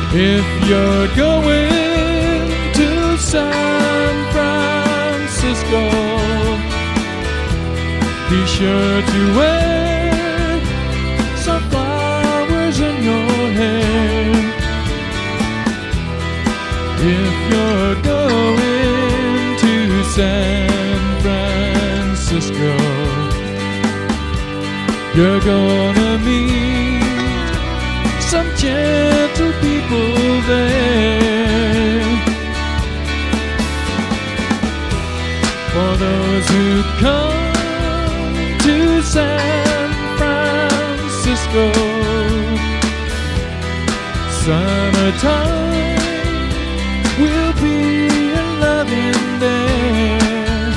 If you're going to San Francisco, be sure to wear some flowers in your hair. If you're going to San Francisco, you're gonna meet some gentle people there. For those who come to San Francisco, summertime will be a loving there.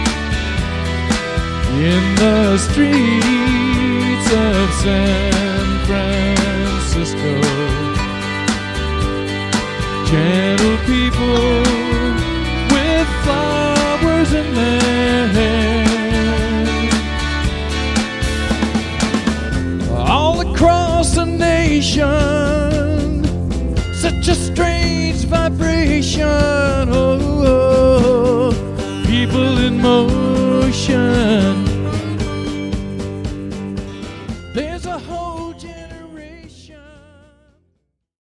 In the streets of San Francisco, gentle people with flowers in their hair. All across the nation, such a strange vibration. Oh, people in motion